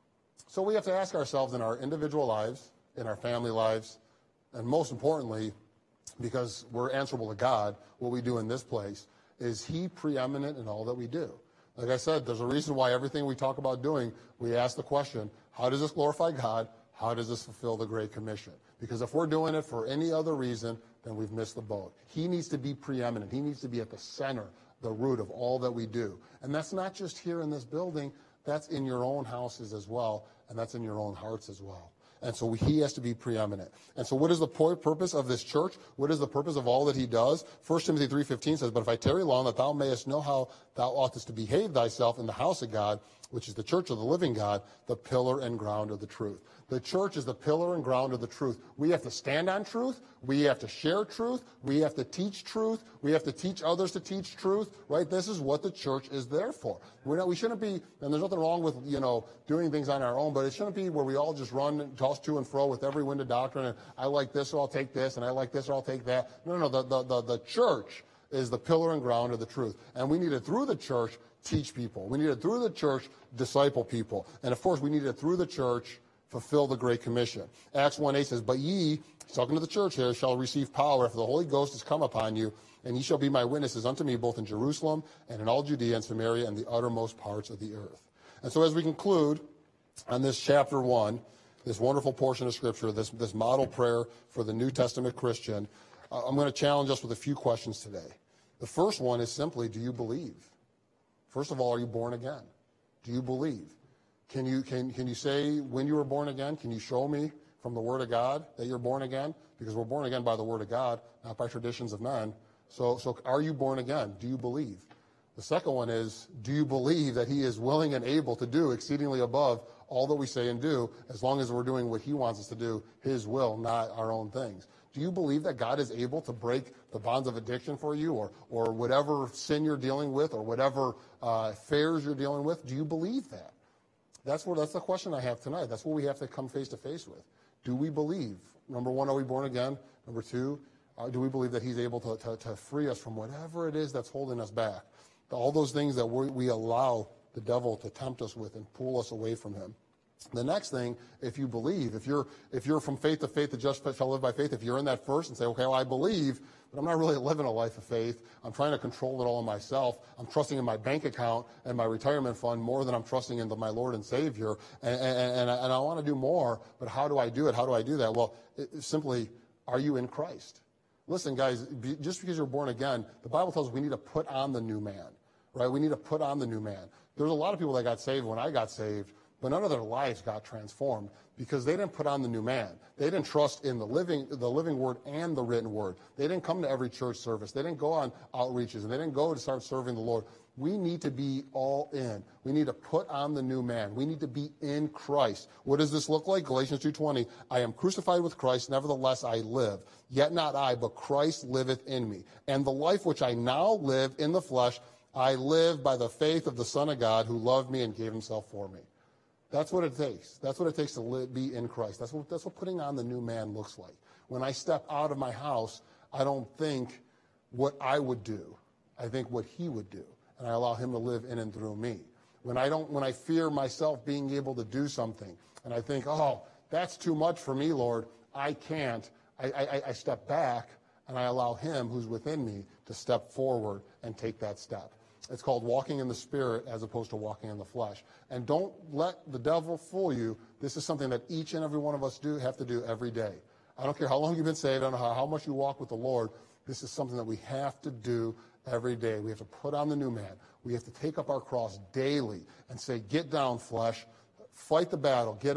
So we have to ask ourselves in our individual lives, in our family lives, and most importantly, because we're answerable to God, what we do in this place, is he preeminent in all that we do? Like I said, there's a reason why everything we talk about doing, we ask the question, how does this glorify God? How does this fulfill the Great Commission? Because if we're doing it for any other reason, then we've missed the boat. He needs to be preeminent. He needs to be at the center, the root of all that we do. And that's not just here in this building. That's in your own houses as well, and that's in your own hearts as well. And so he has to be preeminent. And so what is the purpose of this church? What is the purpose of all that he does? First Timothy three fifteen says, but if I tarry long, that thou mayest know how thou oughtest to behave thyself in the house of God, which is the church of the living God, the pillar and ground of the truth. The church is the pillar and ground of the truth. We have to stand on truth. We have to share truth. We have to teach truth. We have to teach others to teach truth, right? This is what the church is there for. We're not, we shouldn't be, and there's nothing wrong with, you know, doing things on our own, but it shouldn't be where we all just run and toss to and fro with every wind of doctrine, and I like this, so I'll take this, and I like this, or I'll take that. No, no, no. The, the, the, the church is the pillar and ground of the truth. And we need it through the church teach people. We need it through the church disciple people. And of course, we need it through the church fulfill the Great Commission. Acts one eight says, but ye, he's talking to the church here, shall receive power after the Holy Ghost has come upon you, and ye shall be my witnesses unto me both in Jerusalem and in all Judea and Samaria and the uttermost parts of the earth. And so as we conclude on this chapter one, this wonderful portion of Scripture, this, this model prayer for the New Testament Christian, uh, I'm going to challenge us with a few questions today. The first one is simply, do you believe? First of all, are you born again? Do you believe? Can you, can, can you say when you were born again? Can you show me from the Word of God that you're born again? Because we're born again by the Word of God, not by traditions of men. So, so are you born again? Do you believe? The second one is, do you believe that he is willing and able to do exceedingly above all that we say and do, as long as we're doing what he wants us to do, his will, not our own things? Do you believe that God is able to break the bonds of addiction for you, or, or whatever sin you're dealing with, or whatever uh, affairs you're dealing with? Do you believe that? That's what, that's the question I have tonight. That's what we have to come face to face with. Do we believe? Number one, are we born again? Number two, uh, do we believe that he's able to, to, to free us from whatever it is that's holding us back? All those things that we, we allow the devil to tempt us with and pull us away from him. The next thing, if you believe, if you're if you're from faith to faith, the just shall live by faith, if you're in that first and say, okay, well, I believe, but I'm not really living a life of faith. I'm trying to control it all in myself. I'm trusting in my bank account and my retirement fund more than I'm trusting in the, my Lord and Savior. And, and, and, I, and I want to do more, but how do I do it? How do I do that? Well, it, it simply, are you in Christ? Listen, guys, be, just because you're born again, the Bible tells us we need to put on the new man, right? We need to put on the new man. There's a lot of people that got saved when I got saved, but none of their lives got transformed because they didn't put on the new man. They didn't trust in the living, the living word and the written word. They didn't come to every church service. They didn't go on outreaches, and they didn't go to start serving the Lord. We need to be all in. We need to put on the new man. We need to be in Christ. What does this look like? Galatians two twenty, I am crucified with Christ, nevertheless I live. Yet not I, but Christ liveth in me. And the life which I now live in the flesh, I live by the faith of the Son of God who loved me and gave himself for me. That's what it takes. That's what it takes to live, be in Christ. That's what, that's what putting on the new man looks like. When I step out of my house, I don't think what I would do. I think what he would do. And I allow him to live in and through me. When I don't, when I fear myself being able to do something, and I think, oh, that's too much for me, Lord, I can't, I, I, I step back, and I allow him who's within me to step forward and take that step. It's called walking in the Spirit as opposed to walking in the flesh. And don't let the devil fool you. This is something that each and every one of us do have to do every day. I don't care how long you've been saved. I don't know how, how much you walk with the Lord. This is something that we have to do every day. We have to put on the new man. We have to take up our cross daily and say, get down, flesh. Fight the battle. Get up.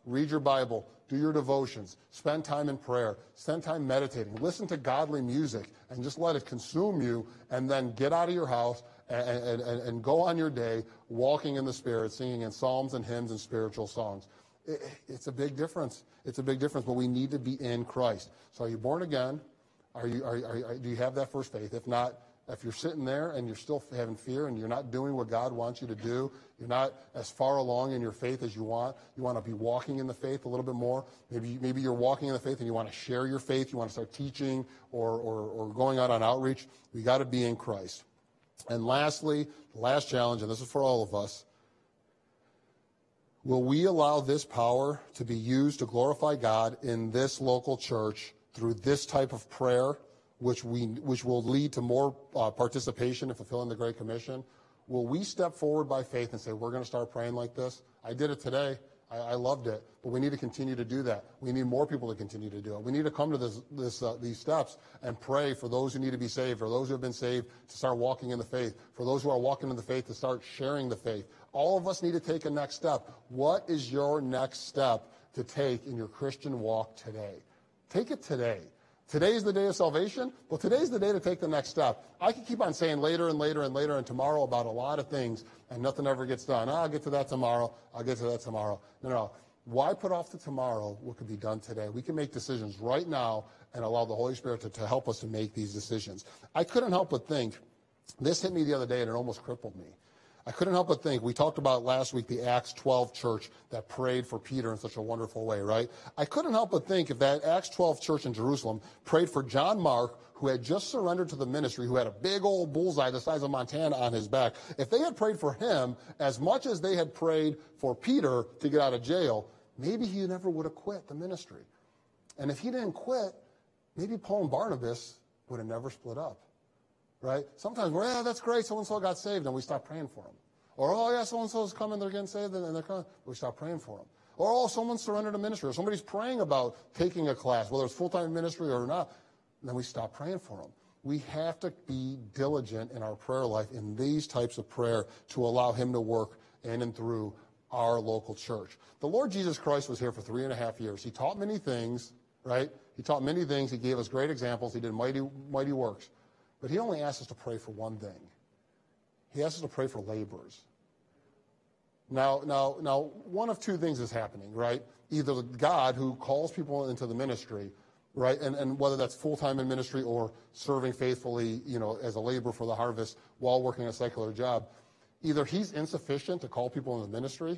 read your Bible, do your devotions, spend time in prayer, spend time meditating, listen to godly music, and just let it consume you, and then get out of your house and, and, and go on your day walking in the Spirit, singing in psalms and hymns and spiritual songs. It, it's a big difference. It's a big difference, but we need to be in Christ. So are you born again? Are you, are, are, are, do you have that first faith? If not, if you're sitting there and you're still having fear and you're not doing what God wants you to do, you're not as far along in your faith as you want, you want to be walking in the faith a little bit more, maybe maybe you're walking in the faith and you want to share your faith, you want to start teaching or, or, or going out on outreach, we got to be in Christ. And lastly, the last challenge, and this is for all of us, will we allow this power to be used to glorify God in this local church through this type of prayer, which we which will lead to more uh, participation in fulfilling the Great Commission? Will we step forward by faith and say, we're going to start praying like this? I did it today. I, I loved it. But we need to continue to do that. We need more people to continue to do it. We need to come to this, this, uh, these steps and pray for those who need to be saved, or those who have been saved to start walking in the faith, for those who are walking in the faith to start sharing the faith. All of us need to take a next step. What is your next step to take in your Christian walk today? Take it today. Today's the day of salvation. Well, today's the day to take the next step. I can keep on saying later and later and later and tomorrow about a lot of things, and nothing ever gets done. Oh, I'll get to that tomorrow. I'll get to that tomorrow. No, no. Why put off to tomorrow what could be done today? We can make decisions right now and allow the Holy Spirit to, to help us to make these decisions. I couldn't help but think, this hit me the other day and it almost crippled me. I couldn't help but think, we talked about last week the Acts twelve church that prayed for Peter in such a wonderful way, right? I couldn't help but think if that Acts twelve church in Jerusalem prayed for John Mark, who had just surrendered to the ministry, who had a big old bullseye the size of Montana on his back, if they had prayed for him as much as they had prayed for Peter to get out of jail, maybe he never would have quit the ministry. And if he didn't quit, maybe Paul and Barnabas would have never split up. Right? Sometimes we're, yeah, that's great, so-and-so got saved, and we stop praying for them. Or, oh, yeah, so-and-so's coming, they're getting saved, and they're coming. We stop praying for them. Or, oh, someone surrendered a ministry, or somebody's praying about taking a class, whether it's full-time ministry or not, and then we stop praying for them. We have to be diligent in our prayer life in these types of prayer to allow him to work in and through our local church. The Lord Jesus Christ was here for three and a half years. He taught many things, right? He taught many things. He gave us great examples. He did mighty, mighty works. But he only asked us to pray for one thing. He asked us to pray for laborers. Now, now, now, one of two things is happening, right? Either God, who calls people into the ministry, right, and, and whether that's full-time in ministry or serving faithfully, you know, as a laborer for the harvest while working a secular job, either he's insufficient to call people into the ministry,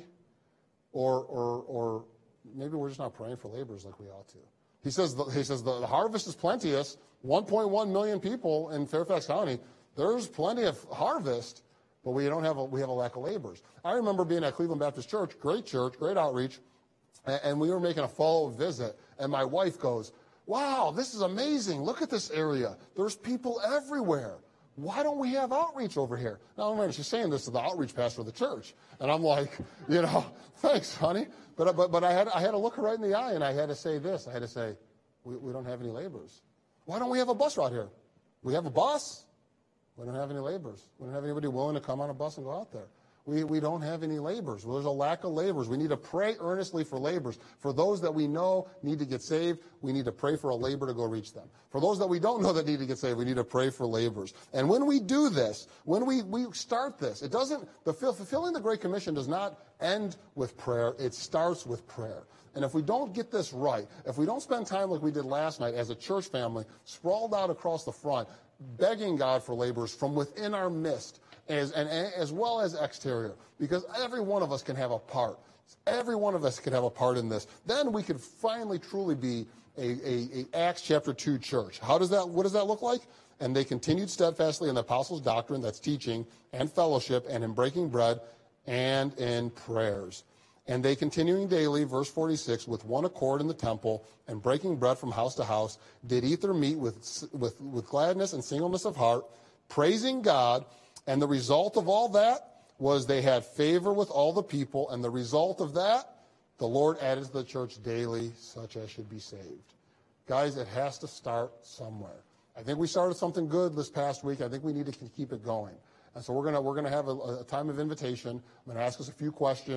or, or, or maybe we're just not praying for laborers like we ought to. He says, the, he says the, the harvest is plenteous. one point one million people in Fairfax County. There's plenty of harvest, but we don't have a, we have a lack of laborers. I remember being at Cleveland Baptist Church, great church, great outreach, and, and we were making a follow-up visit, and my wife goes, wow, this is amazing. Look at this area. There's people everywhere. Why don't we have outreach over here? Now, remember, she's saying this to the outreach pastor of the church. And I'm like, you know, thanks, honey. But but but I had I had to look her right in the eye, and I had to say this. I had to say, we, we don't have any laborers. Why don't we have a bus route here? We have a bus. We don't have any laborers. We don't have anybody willing to come on a bus and go out there. We, we don't have any laborers. Well, there's a lack of laborers. We need to pray earnestly for laborers. For those that we know need to get saved, we need to pray for a labor to go reach them. For those that we don't know that need to get saved, we need to pray for laborers. And when we do this, when we, we start this, it doesn't, the fulfilling the Great Commission does not end with prayer. It starts with prayer. And if we don't get this right, if we don't spend time like we did last night as a church family, sprawled out across the front, begging God for laborers from within our midst, As, and, as well as exterior, because every one of us can have a part. Every one of us can have a part in this. Then we could finally truly be a, a, a Acts chapter two church. How does that, what does that look like? And they continued steadfastly in the apostles' doctrine, that's teaching, and fellowship, and in breaking bread, and in prayers. And they continuing daily, verse forty-six, with one accord in the temple, and breaking bread from house to house, did eat their meat with, with, with gladness and singleness of heart, praising God. And the result of all that was they had favor with all the people. And the result of that, the Lord added to the church daily such as should be saved. Guys, it has to start somewhere. I think we started something good this past week. I think we need to keep it going. And so we're going to we're going to have a, a time of invitation. I'm going to ask us a few questions.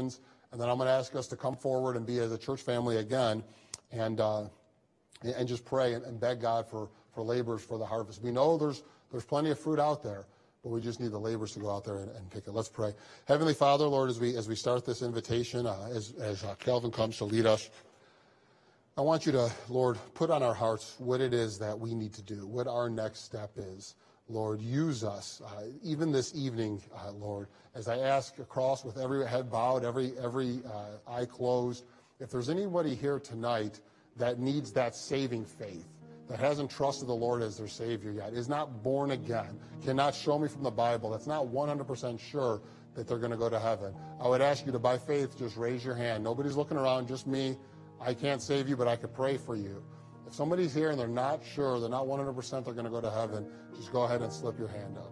And then I'm going to ask us to come forward and be as a church family again and uh, and just pray and, and beg God for, for laborers for the harvest. We know there's there's plenty of fruit out there, but we just need the laborers to go out there and, and pick it. Let's pray. Heavenly Father, Lord, as we as we start this invitation, uh, as, as uh, Calvin comes to lead us, I want you to, Lord, put on our hearts what it is that we need to do, what our next step is. Lord, use us, uh, even this evening, uh, Lord, as I ask across with every head bowed, every, every uh, eye closed, if there's anybody here tonight that needs that saving faith, that hasn't trusted the Lord as their Savior yet, is not born again, cannot show me from the Bible, that's not one hundred percent sure that they're going to go to heaven, I would ask you to, by faith, just raise your hand. Nobody's looking around, just me. I can't save you, but I could pray for you. If somebody's here and they're not sure, they're not one hundred percent they're going to go to heaven, just go ahead and slip your hand up.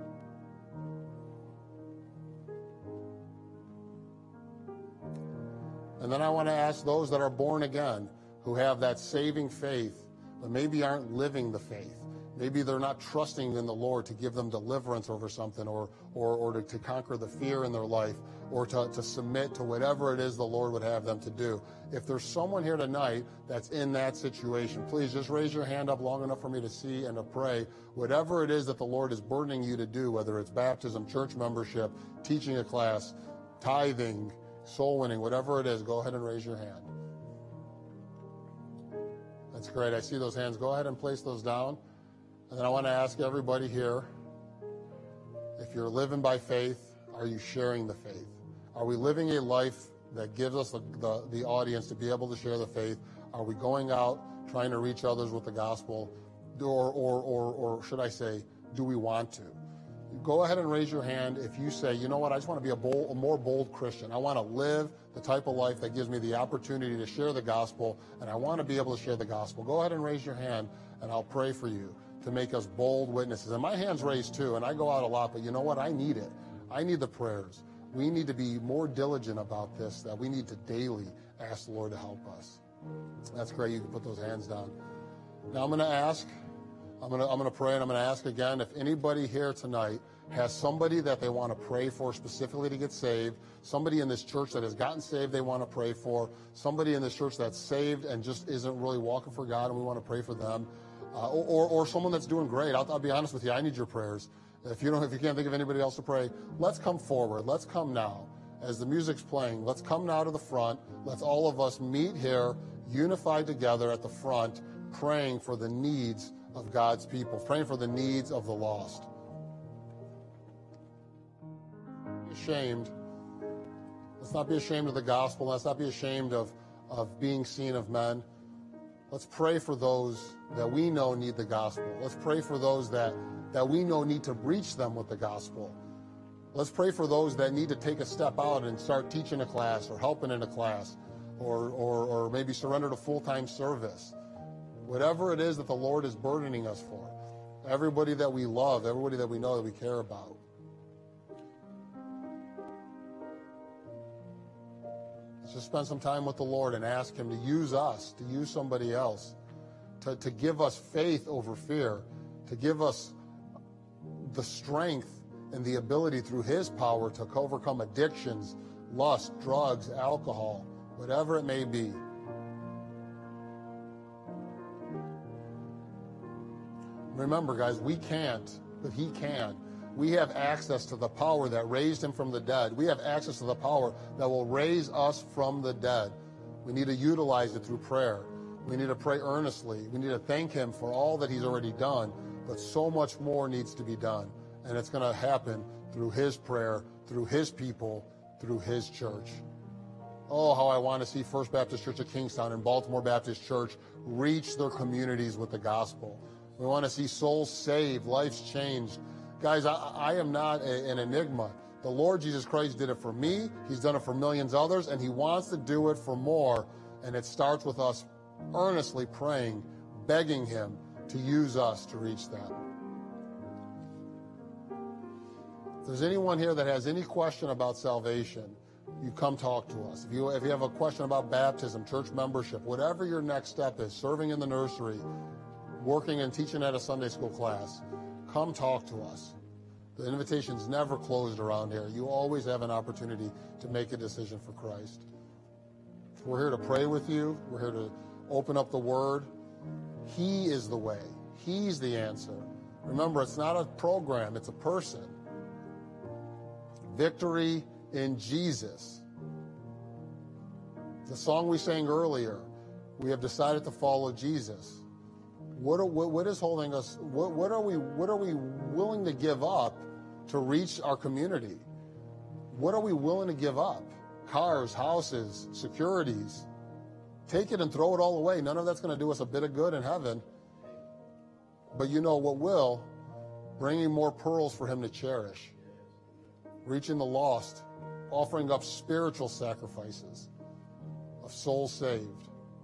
And then I want to ask those that are born again, who have that saving faith, but maybe aren't living the faith. Maybe they're not trusting in the Lord to give them deliverance over something, or or, or to, to conquer the fear in their life, or to, to submit to whatever it is the Lord would have them to do. If there's someone here tonight that's in that situation, please just raise your hand up long enough for me to see and to pray. Whatever it is that the Lord is burdening you to do, whether it's baptism, church membership, teaching a class, tithing, soul winning, whatever it is, go ahead and raise your hand. That's great. I see those hands. Go ahead and place those down. And then I want to ask everybody here, if you're living by faith, are you sharing the faith? Are we living a life that gives us the, the, the audience to be able to share the faith? Are we going out trying to reach others with the gospel? Or, or, or, or should I say, do we want to? Go ahead and raise your hand if you say, you know what, I just want to be a, bold, a more bold Christian. I want to live the type of life that gives me the opportunity to share the gospel, and I want to be able to share the gospel. Go ahead and raise your hand, and I'll pray for you to make us bold witnesses. And my hand's raised too, and I go out a lot, but you know what? I need it. I need the prayers. We need to be more diligent about this, that we need to daily ask the Lord to help us. That's great. You can put those hands down. Now I'm going to ask, I'm going to, I'm going to pray, and I'm going to ask again, if anybody here tonight has somebody that they want to pray for specifically to get saved, somebody in this church that has gotten saved they want to pray for, somebody in this church that's saved and just isn't really walking for God, and we want to pray for them. Uh, or, or someone that's doing great. I'll, I'll be honest with you. I need your prayers. If you don't, if you can't think of anybody else to pray, let's come forward. Let's come now. As the music's playing, let's come now to the front. Let's all of us meet here, unified together at the front, praying for the needs of God's people, praying for the needs of the lost. Be ashamed. Let's not be ashamed of the gospel. Let's not be ashamed of, of being seen of men. Let's pray for those that we know need the gospel. Let's pray for those that, that we know need to reach them with the gospel. Let's pray for those that need to take a step out and start teaching a class or helping in a class or, or, or maybe surrender to full-time service. Whatever it is that the Lord is burdening us for. Everybody that we love, everybody that we know that we care about. Just spend some time with the Lord and ask him to use us, to use somebody else, to, to give us faith over fear, to give us the strength and the ability through his power to overcome addictions, lust, drugs, alcohol, whatever it may be. Remember, guys, we can't, but he can. We have access to the power that raised him from the dead. We have access to the power that will raise us from the dead. We need to utilize it through prayer. We need to pray earnestly. We need to thank him for all that he's already done, but so much more needs to be done. And it's going to happen through his prayer, through his people, through his church. Oh, how I want to see First Baptist Church of Kingstown and Baltimore Baptist Church reach their communities with the gospel. We want to see souls saved, lives changed. Guys, I, I am not a, an enigma. The Lord Jesus Christ did it for me. He's done it for millions of others, and he wants to do it for more. And it starts with us earnestly praying, begging him to use us to reach them. If there's anyone here that has any question about salvation, you come talk to us. If you, if you have a question about baptism, church membership, whatever your next step is, serving in the nursery, working and teaching at a Sunday school class, come talk to us. The invitation's never closed around here. You always have an opportunity to make a decision for Christ. We're here to pray with you. We're here to open up the Word. He is the way. He's the answer. Remember, it's not a program, it's a person. Victory in Jesus. The song we sang earlier, we have decided to follow Jesus. What, are, what, what is holding us? What, what are we? What are we willing to give up to reach our community? What are we willing to give up? Cars, houses, securities. Take it and throw it all away. None of that's going to do us a bit of good in heaven. But you know what will? Bringing more pearls for him to cherish. Reaching the lost. Offering up spiritual sacrifices of souls saved.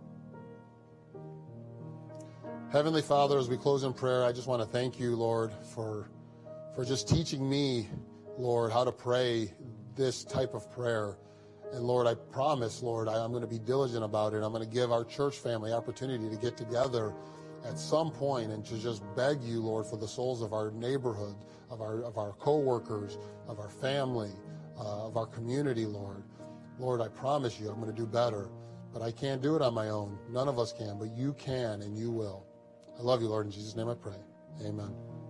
Heavenly Father, as we close in prayer, I just want to thank you, Lord, for, for just teaching me, Lord, how to pray this type of prayer. And Lord, I promise, Lord, I, I'm going to be diligent about it. I'm going to give our church family opportunity to get together at some point and to just beg you, Lord, for the souls of our neighborhood, of our of our co-workers, of our family, uh, of our community, Lord. Lord, I promise you I'm going to do better, but I can't do it on my own. None of us can, but you can and you will. I love you, Lord. In Jesus' name I pray. Amen.